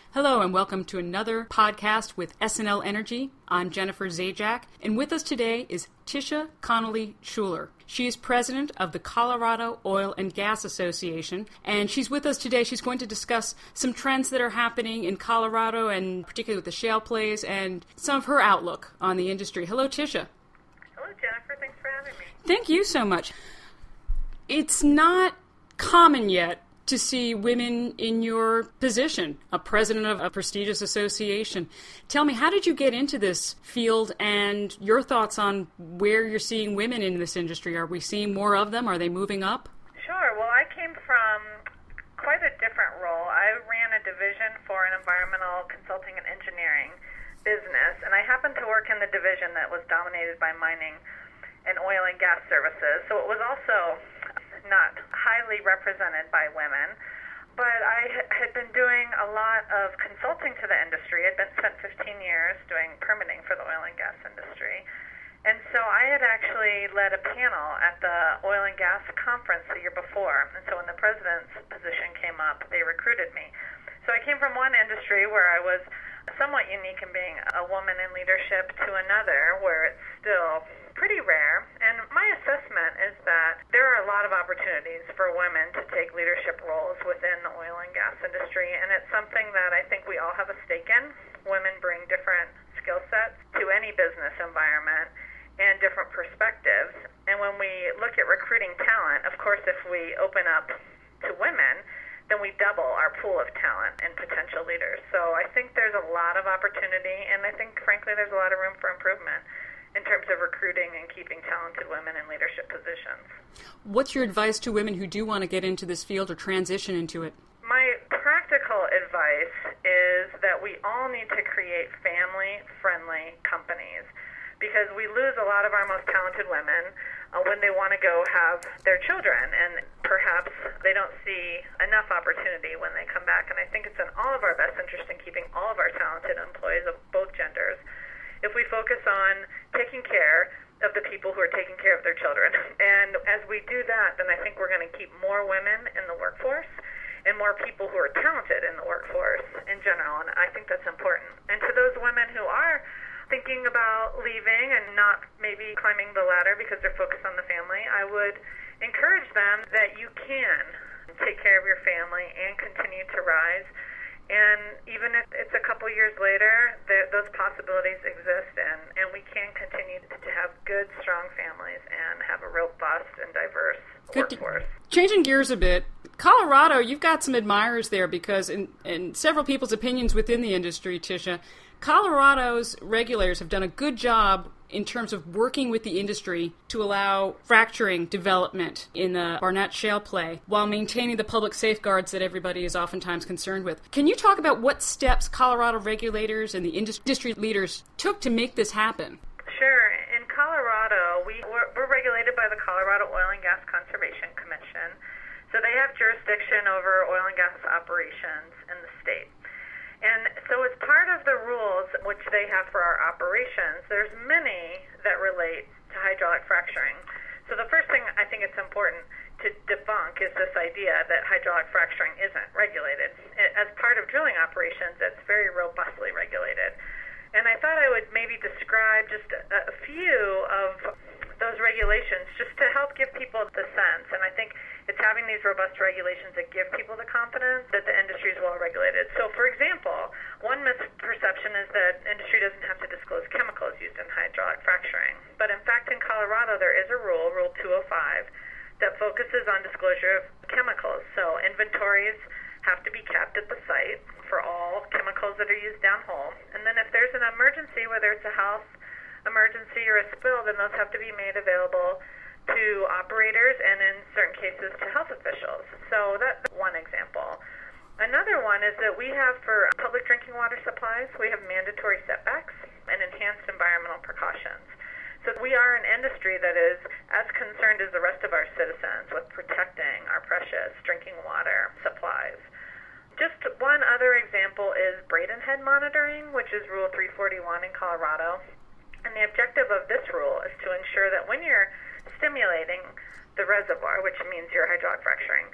Hello and welcome to another podcast with SNL Energy. I'm Jennifer Zajac, and with us today is Tisha Connolly Schuler. She is president of the Colorado Oil and Gas Association, and she's with us today. She's going to discuss some trends that are happening in Colorado, and particularly with the shale plays, and some of her outlook on the industry. Hello, Tisha. Hello, Jennifer. Thanks for having me. Thank you so much. It's not common yet to see women in your position, a president of a prestigious association. Tell me, how did you get into this field and your thoughts on where you're seeing women in this industry? Are we seeing more of them? Are they moving up? Sure. Well, I came from quite a different role. I ran a division for an environmental consulting and engineering business, and I happened to work in the division that was dominated by mining and oil and gas services. So it was also not highly represented by women, but I had been doing a lot of consulting to the industry. I'd been spent 15 years doing permitting for the oil and gas industry, and so I had actually led a panel at the oil and gas conference the year before, and so when the president's position came up, they recruited me. So I came from one industry where I was somewhat unique in being a woman in leadership to another where it's still pretty rare, and my assessment is that there are a lot of opportunities for women to take leadership roles within the oil and gas industry, and it's something that I think we all have a stake in. Women bring different skill sets to any business environment and different perspectives, and when we look at recruiting talent, of course, if we open up to women, then we double our pool of talent and potential leaders. So I think there's a lot of opportunity, and I think, frankly, there's a lot of room for improvement in terms of recruiting and keeping talented women in leadership positions. What's your advice to women who do want to get into this field or transition into it? My practical advice is that we all need to create family-friendly companies, because we lose a lot of our most talented women when they want to go have their children, and perhaps they don't see enough opportunity when they come back. And I think it's in all of our best interest in keeping all of our talented employees of both genders if we focus on taking care of the people who are taking care of their children. And as we do that, then I think we're going to keep more women in the workforce and more people who are talented in the workforce in general. And I think that's important. And to those women who are thinking about leaving and not maybe climbing the ladder because they're focused on the family, I would encourage them that you can take care of your family and continue to rise. And even if it's a couple years later, those possibilities exist, and we can continue to have good, strong families and have a robust and diverse workforce. Changing gears a bit, Colorado, you've got some admirers there because in several people's opinions within the industry, Tisha, Colorado's regulators have done a good job in terms of working with the industry to allow fracturing development in the Barnett Shale play while maintaining the public safeguards that everybody is oftentimes concerned with. Can you talk about what steps Colorado regulators and the industry leaders took to make this happen? Sure. In Colorado, we're regulated by the Colorado Oil and Gas Conservation Commission, so they have jurisdiction over oil and gas operations in the state. And so as part of the rules which they have for our operations, there's many that relate to hydraulic fracturing. So the first thing I think it's important to debunk is this idea that hydraulic fracturing isn't regulated. As part of drilling operations, it's very robustly regulated. And I thought I would maybe describe just a few of those regulations just to help give people the sense. And I think it's having these robust regulations that give people the confidence that the industry is well regulated. So, for example, one misperception is that industry doesn't have to disclose chemicals used in hydraulic fracturing. But in fact, in Colorado, there is a rule, Rule 205, that focuses on disclosure of chemicals. So inventories have to be kept at the site for all chemicals that are used downhole. And then if there's an emergency, whether it's a health emergency or a spill, then those have to be made available to operators and in certain cases to health officials. So that's one example. Another one is that we have, for public drinking water supplies, we have mandatory setbacks and enhanced environmental precautions. So we are an industry that is as concerned as the rest of our citizens with protecting our precious drinking water supplies. Just one other example is Braden head monitoring, which is Rule 341 in Colorado. And the objective of this rule is to ensure that when you're stimulating the reservoir, which means you're hydraulic fracturing,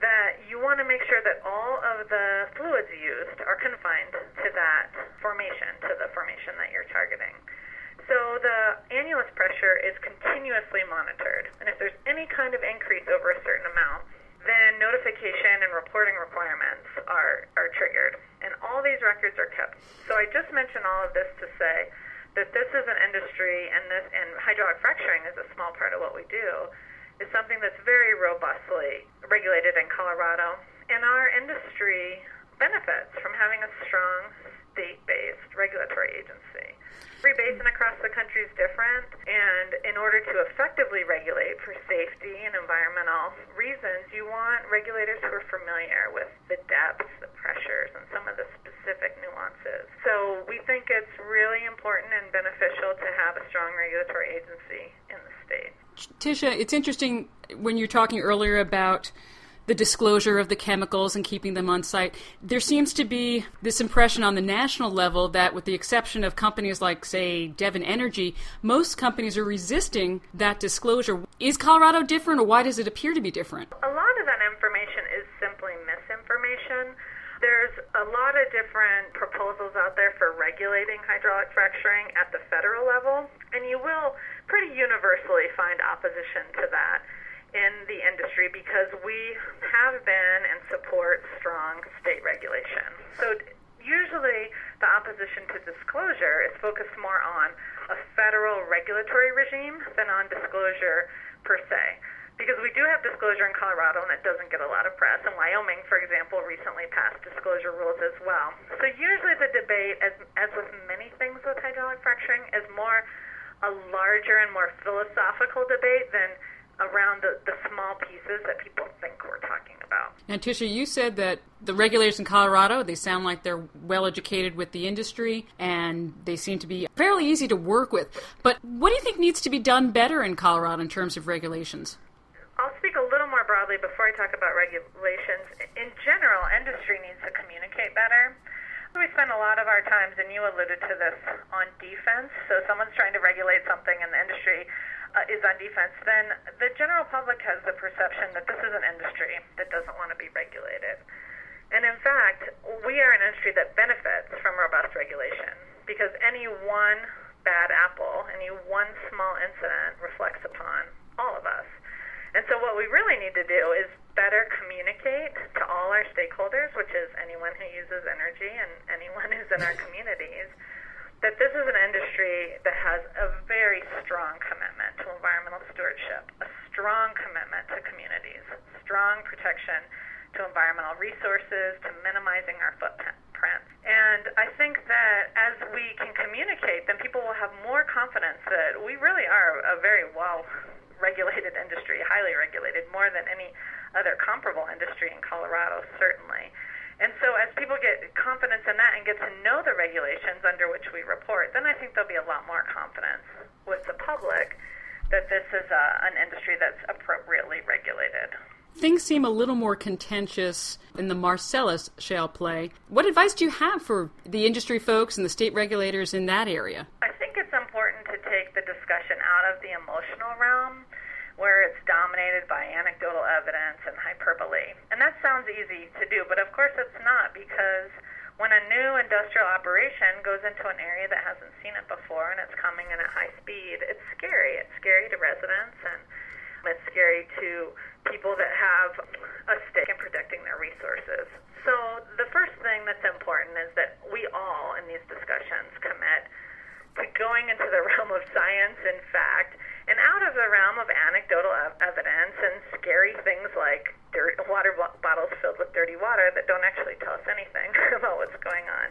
that you want to make sure that all of the fluids used are confined to that formation, to the formation that you're targeting. So the annulus pressure is continuously monitored, and if there's any kind of increase over a certain amount, then notification and reporting requirements are triggered, and all these records are kept. So I just mentioned all of this to say that this is an industry, and hydraulic fracturing is a small part of what we do, is something that's very robustly regulated in Colorado, and our industry benefits from having a strong state-based regulatory agency. Every basin across the country is different, and in order to effectively regulate for safety and environmental reasons, you want regulators who are familiar with the depths, the pressures, and some of the specific nuances. So we think it's really important and beneficial to have a strong regulatory agency in the state. Tisha, it's interesting when you're talking earlier about the disclosure of the chemicals and keeping them on site. There seems to be this impression on the national level that, with the exception of companies like, say, Devon Energy, most companies are resisting that disclosure. Is Colorado different, or why does it appear to be different? A lot of that information is simply misinformation. There's a lot of different proposals out there for regulating hydraulic fracturing at the federal level, and you will pretty universally find opposition to that in the industry because we have been and support strong state regulation. So usually the opposition to disclosure is focused more on a federal regulatory regime than on disclosure per se. Because we do have disclosure in Colorado, and it doesn't get a lot of press. And Wyoming, for example, recently passed disclosure rules as well. So usually the debate, as with many things with hydraulic fracturing, is more a larger and more philosophical debate than around the small pieces that people think we're talking about. Now, Tisha, you said that the regulators in Colorado, they sound like they're well-educated with the industry, and they seem to be fairly easy to work with. But what do you think needs to be done better in Colorado in terms of regulations? I'll speak a little more broadly before I talk about regulations. In general, industry needs to communicate better. We spend a lot of our times, and you alluded to this, on defense. So if someone's trying to regulate something and the industry is on defense, then the general public has the perception that this is an industry that doesn't want to be regulated. And in fact, we are an industry that benefits from robust regulation because any one bad apple, any one small incident reflects upon all of us. And so what we really need to do is better communicate to all our stakeholders, which is anyone who uses energy and anyone who's in our communities, that this is an industry that has a very strong commitment to environmental stewardship, a strong commitment to communities, strong protection to environmental resources, to minimizing our footprint. And I think that as we can communicate, then people will have more confidence that we really are a very well-regulated industry, highly regulated, more than any other comparable industry in Colorado, certainly. And so as people get confidence in that and get to know the regulations under which we report, then I think there'll be a lot more confidence with the public that this is an industry that's appropriately regulated. Things seem a little more contentious in the Marcellus shale play. What advice do you have for the industry folks and the state regulators in that area? I think it's important to take the discussion out of the emotional realm, where it's dominated by anecdotal evidence and hyperbole. And that sounds easy to do, but of course it's not, because when a new industrial operation goes into an area that hasn't seen it before and it's coming in at high speed, it's scary. It's scary to residents, and it's scary to people that have a stake in protecting their resources. So the first thing that's important is that we all in these discussions commit to going into the realm of science and fact, and out of the realm of anecdotal evidence and scary things like water bottles filled with dirty water that don't actually tell us anything about what's going on.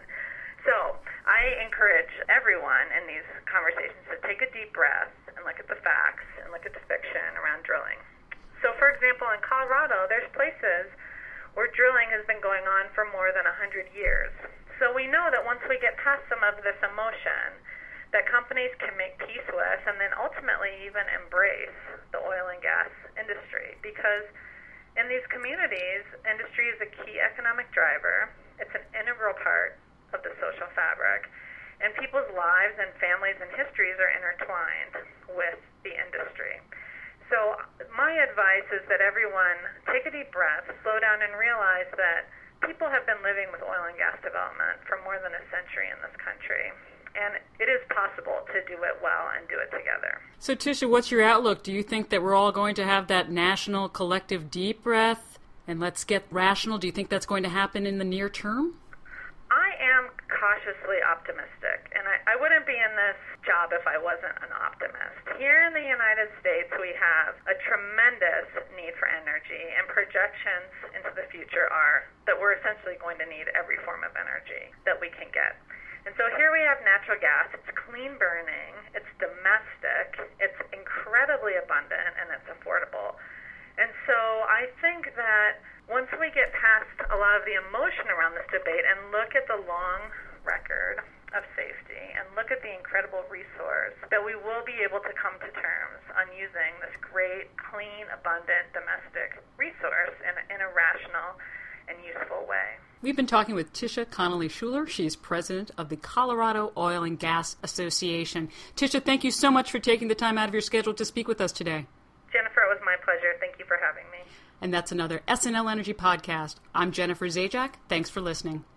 So I encourage everyone in these conversations to take a deep breath and look at the facts and look at the fiction around drilling. So, for example, in Colorado, there's places where drilling has been going on for more than 100 years. So we know that once we get past some of this emotion, that companies can make peace with and then ultimately even embrace the oil and gas industry. Because in these communities, industry is a key economic driver. It's an integral part of the social fabric. And people's lives and families and histories are intertwined with the industry. So my advice is that everyone take a deep breath, slow down, and realize that people have been living with oil and gas development for more than a century in this country. And it is possible to do it well and do it together. So, Tisha, what's your outlook? Do you think that we're all going to have that national collective deep breath and let's get rational? Do you think that's going to happen in the near term? I am cautiously optimistic, and I wouldn't be in this job if I wasn't an optimist. Here in the United States, we have a tremendous need for energy, and projections into the future are that we're essentially going to need every form of energy that we can get. And so here we have natural gas. It's clean burning, it's domestic, it's incredibly abundant, and it's affordable. And so I think that once we get past a lot of the emotion around this debate and look at the long record of safety and look at the incredible resource, that we will be able to come to terms on using this great, clean, abundant domestic resource in a rational and useful way. We've been talking with Tisha Connolly-Schuler. She's president of the Colorado Oil and Gas Association. Tisha, thank you so much for taking the time out of your schedule to speak with us today. Jennifer, it was my pleasure. Thank you for having me. And that's another SNL Energy Podcast. I'm Jennifer Zajac. Thanks for listening.